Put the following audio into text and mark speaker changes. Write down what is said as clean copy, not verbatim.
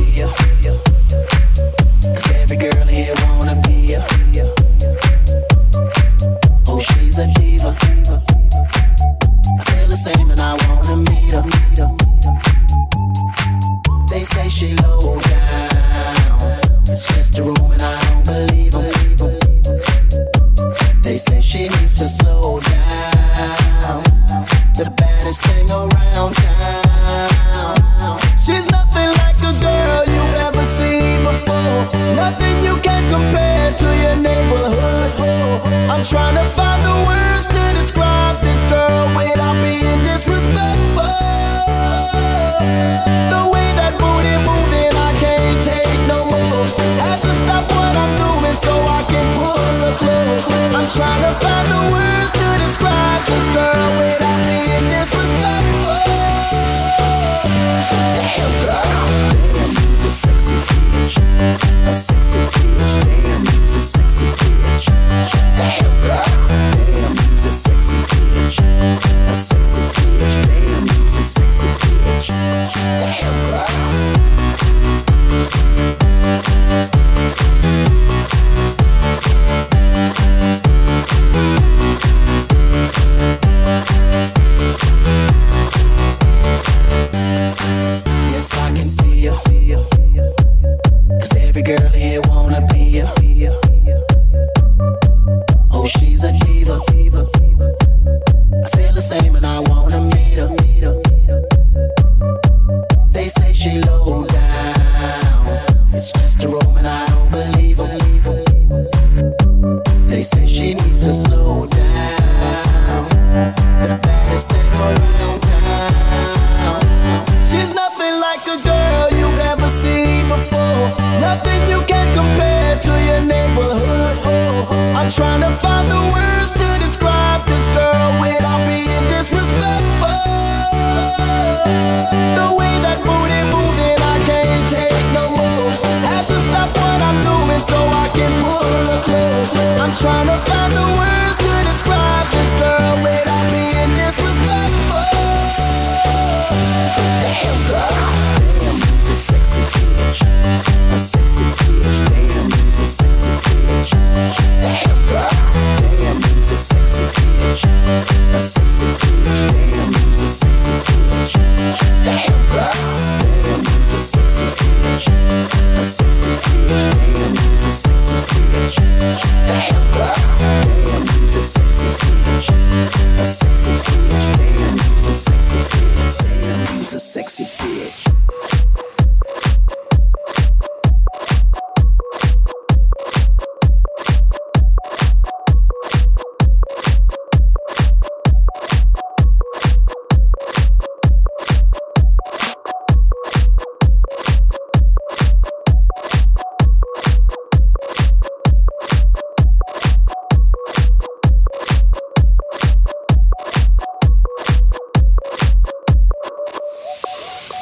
Speaker 1: ya. 'Cause every girl here wanna be ya. Oh, she's a diva. I feel the same and I wanna meet her. They say she low down. It's just a room and I don't believe them. They say she needs to slow down. The baddest thing around town. She's nothing like a girl you've ever seen before. Nothing you can compare to your neighborhood. I'm trying to find the words to describe this girl without being disrespectful. The way that booty moving, I can't take no more. Have to stop what I'm doing so I can pull her close. I'm trying to find the words to describe this girl without being disrespectful. Damn girl, damn, you's a sexy bitch, a sexy bitch. Damn, you's a sexy bitch. Damn girl, damn, you's a sexy bitch, a sexy bitch. Damn, you's a sexy bitch. Damn girl. Yes, I can see ya. 'Cause every girl here wanna be ya. Oh, she's a diva. I feel the same and I wanna meet her. They say she low down. It's just a room and I don't believe them. They say she needs to slow down. The baddest thing around town. She's nothing like a girl you've ever seen before. Nothing you can compare to your neighborhood. I'm trying to find the words to describe this girl without being disrespectful. The way that booty moving, I can't take no more. Have to stop what I'm doing so I can pull her close. I'm trying to find the words to describe this girl without being disrespectful. Damn girl, damn, you's a sexy bitch, a sexy bitch. Damn, you's a sexy bitch. Damn girl, damn, you's a sexy bitch, a sexy bitch. Damn, you's a sexy bitch. Damn girl, damn, you's a sexy bitch, a sexy bitch. Damn, you's a sexy bitch. Damn girl, damn, you's a sexy bitch, a sexy bitch. Damn.